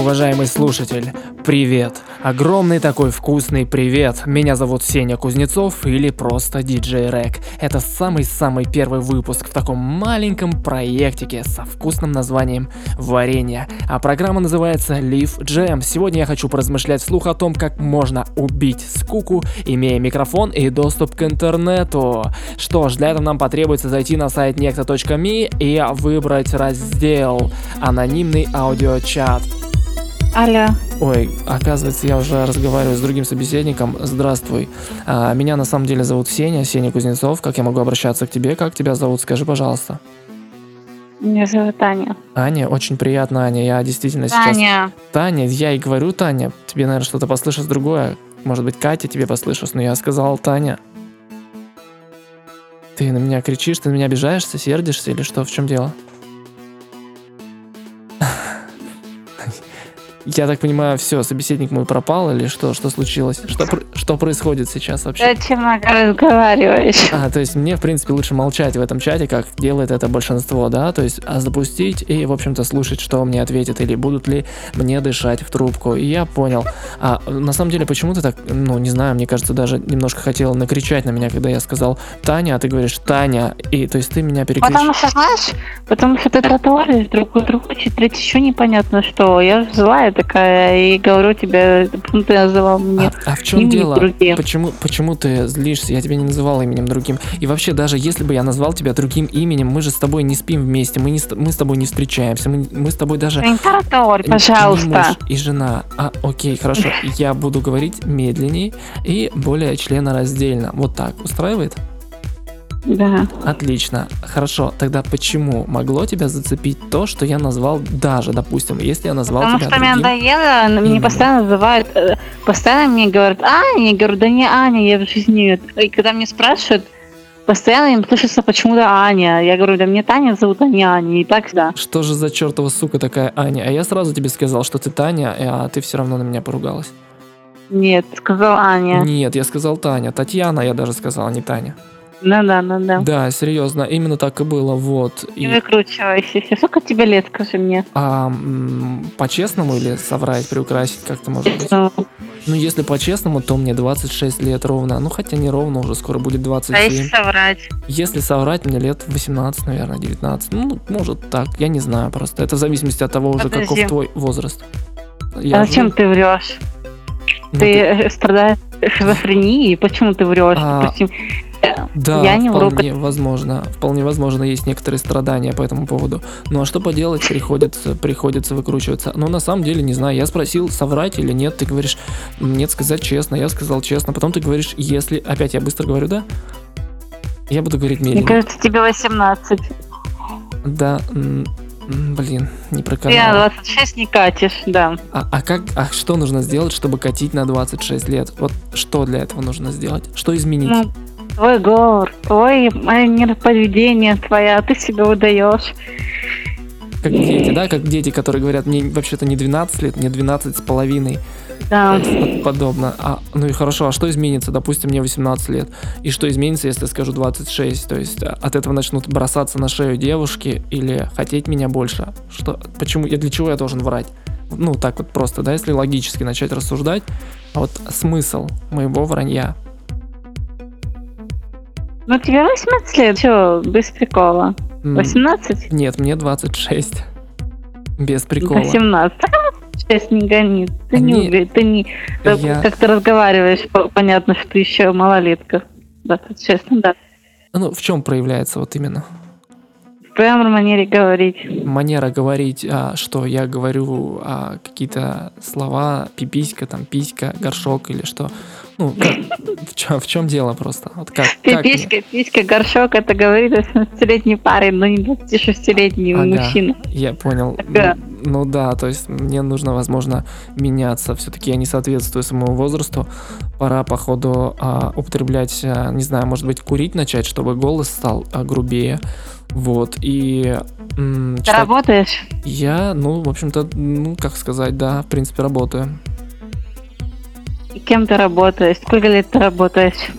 уважаемый слушатель, привет! Огромный такой вкусный привет! Меня зовут Сеня Кузнецов или просто DJ Rec. Это самый-самый первый выпуск в таком маленьком проектике со вкусным названием «Варенье». А программа называется Leaf Jam. Сегодня я хочу поразмышлять вслух о том, как можно убить скуку, имея микрофон и доступ к интернету. Что ж, для этого нам потребуется зайти на сайт некто.me и выбрать раздел «Анонимный аудиочат». Алло. Ой, оказывается, я уже разговариваю с другим собеседником. Здравствуй. Меня на самом деле зовут Сеня Кузнецов. Как я могу обращаться к тебе? Как тебя зовут? Скажи, пожалуйста. Меня зовут Аня. Аня, очень приятно, Аня. Я действительно сейчас... Таня, я и говорю Таня. Тебе, наверное, что-то послышалось другое. Может быть, Катя тебе послышалось, но я сказал Таня. Ты на меня кричишь, ты на меня обижаешься, сердишься или что? В чем дело? Я так понимаю, все, собеседник мой пропал или что? Что случилось? Что происходит сейчас вообще? Зачем разговариваешь? То есть мне, в принципе, лучше молчать в этом чате, как делает это большинство, да? То есть запустить и, в общем-то, слушать, что мне ответят, или будут ли мне дышать в трубку. И я понял. На самом деле, почему ты так, не знаю, мне кажется, даже немножко хотела накричать на меня, когда я сказал Таня, а ты говоришь Таня, и то есть ты меня перекричишь. Потому что ты тараторишь друг третий еще непонятно что. Я злая такая и говорю тебе, ты называл меня. А в чем дело? Другим. Почему ты злишься? Я тебя не называл именем другим. И вообще, даже если бы я назвал тебя другим именем, мы же с тобой не спим вместе, мы с тобой не встречаемся, мы с тобой даже... Не тараторь, пожалуйста. Не муж и жена. Окей, хорошо. Я буду говорить медленнее и более членораздельно. Вот так. Устраивает? Да. Отлично. Хорошо. Тогда почему могло тебя зацепить то, что я назвал даже, допустим, если я назвал тебя другим? Потому что мне надоело, мне постоянно называют, постоянно мне говорят Аня, я говорю, да не Аня, я в жизни нет. И когда мне спрашивают, постоянно им слышится почему-то Аня. Я говорю, да мне Таня зовут, а не Аня. И так, да. Что же за чертова сука такая Аня? А я сразу тебе сказал, что ты Таня, а ты все равно на меня поругалась. Нет, сказал Аня. Нет, я сказал Таня. Татьяна, я даже сказал, а не Таня. Да. Да, серьезно, именно так и было, вот. Не выкручивайся. Сколько тебе лет, скажи мне? По-честному или соврать, приукрасить как-то может быть? Если по-честному, то мне 26 лет ровно. Хотя не ровно, уже скоро будет 27. А если соврать? Если соврать, мне лет 18, наверное, 19. Может так, я не знаю просто. Это в зависимости от того уже, каков твой возраст. Зачем ты врешь? Ты страдаешь шизофренией? Почему ты врешь? Да, я не вполне возможно, есть некоторые страдания по этому поводу. А что поделать, приходится выкручиваться. Но на самом деле, не знаю, я спросил, соврать или нет, ты говоришь, нет, сказать честно, я сказал честно. Потом ты говоришь, если... Опять я быстро говорю, да? Я буду говорить медленно. Мне кажется, тебе 18. Да, не проканал. Ты на 26 не катишь, да. А что нужно сделать, чтобы катить на 26 лет? Вот что для этого нужно сделать? Что изменить? Твой говор, твой манера поведения твоя, ты себя выдаешь. Как дети, да? Как дети, которые говорят, мне вообще-то не 12 лет, мне 12 с половиной. Да. Подобно. И хорошо, а что изменится? Допустим, мне 18 лет. И что изменится, если я скажу 26? То есть от этого начнут бросаться на шею девушки или хотеть меня больше? Почему? Для чего я должен врать? Так вот просто, да, если логически начать рассуждать. А вот смысл моего вранья. Тебе 18 лет, что, без прикола? 18? Нет, мне 26. Без прикола. 18. 6 не гонит. Ты не как ты разговариваешь, понятно, что ты еще малолетка. 26, да. В чем проявляется вот именно? В твоей манере говорить. Манера говорить, что я говорю какие-то слова, пиписька, писька, горшок или что? В чем дело просто? Вот Писька, горшок, это говорит 18-летний парень, но не 26-летний мужчина. Я понял. Да, то есть мне нужно, возможно, меняться. Все-таки я не соответствую своему возрасту. Пора, походу, употреблять, не знаю, может быть, курить начать, чтобы голос стал грубее. Вот, и... Ты работаешь? Я, в общем-то, как сказать, да, в принципе, работаю. И кем ты работаешь? Сколько лет ты работаешь?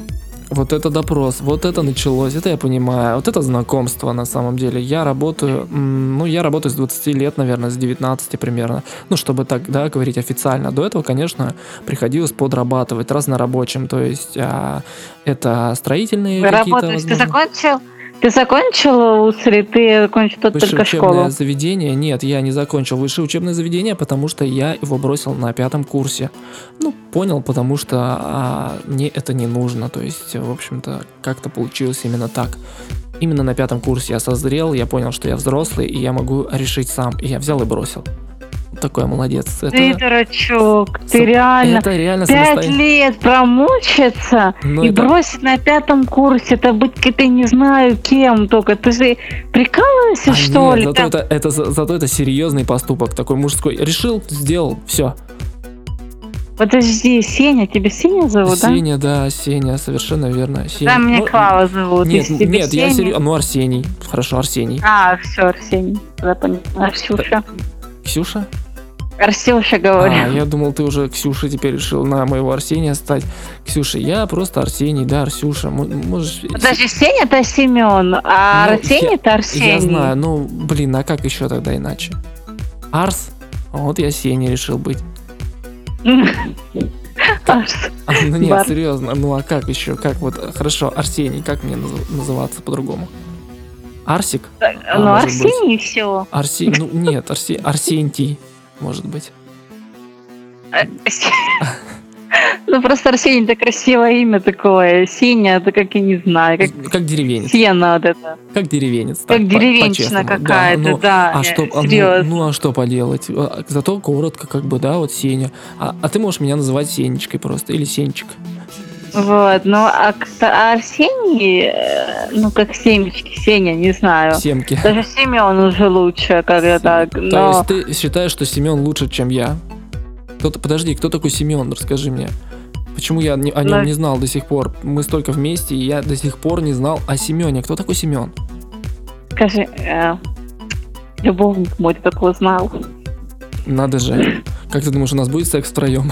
Вот это допрос, вот это началось, это я понимаю, вот это знакомство на самом деле. Я работаю, я работаю с 20 лет, наверное, с 19 примерно, ну, чтобы так, да, говорить официально. До этого, конечно, приходилось подрабатывать разнорабочим, то есть это строительные Вы какие-то, работаете, возможно... ты закончил вуз или ты закончил тут Высшее только учебное школу? заведение? Нет, я не закончил высшее учебное заведение, потому что я его бросил на 5 курсе. Ну, понял, потому что мне это не нужно. То есть, в общем-то, как-то получилось именно так. Именно на 5 курсе я созрел, я понял, что я взрослый, и я могу решить сам. И я взял и бросил. Такой я молодец. Ты дурачок, ты реально... Это реально 5 лет промучиться и бросить на 5 курсе, это быть каким-то не знаю кем только. Ты же прикалываешься, что ли? Зато это серьезный поступок, такой мужской. Решил, сделал, все. Подожди, Сеня, тебя Сеня зовут, да? Сеня, да, Сеня, совершенно верно. Сеня. Да, меня Клава зовут. Нет, я серьезно. Ну, Арсений. Хорошо, Арсений. Все, Арсений. Я поняла. Арсюша. Ксюша? Арсюша, говорю. Я думал, ты уже Ксюша теперь решил на моего Арсения стать. Ксюша, я просто Арсений, да, Арсюша. Можешь... Подожди, Сеня это Семен, а Арсений это Арсений. Я знаю, а как еще тогда иначе? Арс? Вот я Сеня решил быть. Арс. Ну нет, серьезно, а как еще? Как вот, хорошо, Арсений, как мне называться по-другому? Арсик? Ну, Арсений и все. Нет, Арсентий. Может быть. Ну, просто Арсений это красивое имя такое. Сеня, это как я не знаю. Как деревенец. Сена вот это. Как деревенец. Как деревенщина какая-то, да. А что поделать? Зато коротко, как бы, да, вот Сеня. А ты можешь меня называть Сенечкой просто, или Сенчик. Вот, Арсений, как семечки, Сеня, не знаю. Семки. Даже Семен уже лучше, когда так. То есть ты считаешь, что Семен лучше, чем я? Подожди, кто такой Семен? Расскажи мне. Почему я о нем не знал до сих пор? Мы столько вместе, и я до сих пор не знал о Семене. Кто такой Семен? Скажи, любовник мой, ты такого знал. Надо же. Как ты думаешь, у нас будет секс втроем?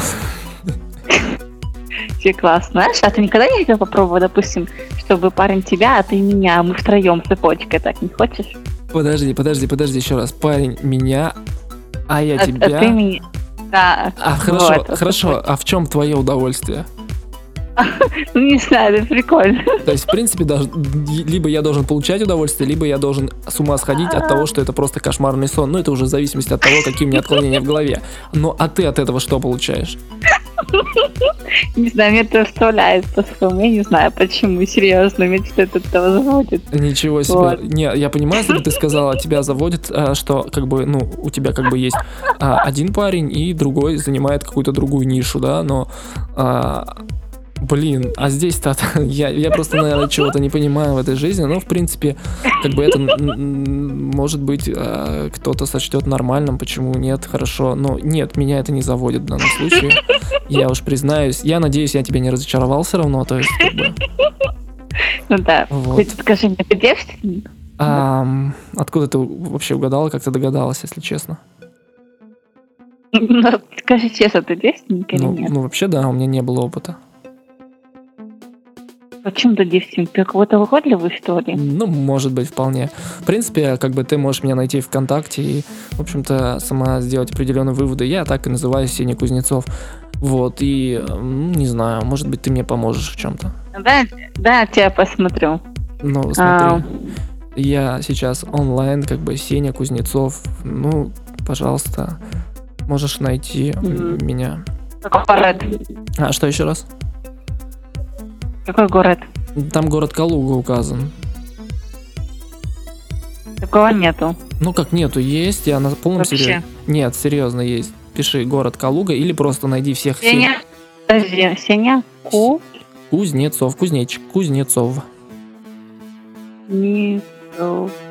Классно. Знаешь, а ты никогда не хотел попробовать, допустим, чтобы парень тебя, а ты меня, мы втроем с цепочкой, так не хочешь? Подожди, еще раз. Парень меня, а я тебя. А ты меня. Да. Хорошо. А в чем твое удовольствие? Ну, не знаю, это прикольно. То есть, в принципе, либо я должен получать удовольствие, либо я должен с ума сходить от того, что это просто кошмарный сон. Ну, это уже в зависимости от того, какие у меня отклонения в голове. Ну, а ты от этого что получаешь? Не знаю, мне это вставляет по-своему. Я не знаю, почему, серьезно, меня что-то от этого заводит. Ничего себе. Вот. Не, я понимаю, если бы ты сказала, тебя заводит, что как бы, у тебя как бы есть один парень, и другой занимает какую-то другую нишу, да, но... Блин, а здесь-то я просто, наверное, чего-то не понимаю в этой жизни, но, в принципе, как бы это, может быть, кто-то сочтет нормальным, почему нет, хорошо, но нет, меня это не заводит в данном случае, я уж признаюсь, я надеюсь, я тебя не разочаровал все равно, то есть, как бы... Ну да, вот. Скажи мне, ты девственник? Откуда ты вообще угадала, как ты догадалась, если честно? Ну, скажи честно, ты девственник или нет? Ну, вообще, да, у меня не было опыта. Почему ты девственник? Ты кого-то выходливый, что ли? Ну, может быть, вполне. В принципе, как бы ты можешь меня найти ВКонтакте и, в общем-то, сама сделать определенные выводы. Я так и называюсь Сеня Кузнецов. Вот, и, не знаю, может быть, ты мне поможешь в чем-то. Да, я тебя посмотрю. Ну, смотри, я сейчас онлайн, как бы, Сеня Кузнецов. Ну, пожалуйста, можешь найти меня. Какой город? Что еще раз? Какой город? Там город Калуга указан. Такого нету. Ну как нету, есть, я на полном серьезе. Нет, серьезно есть. Пиши город Калуга или просто найди всех. Сеня. Подожди, Сеня. Кузнецов, кузнечик, Кузнецов. Кузнецов.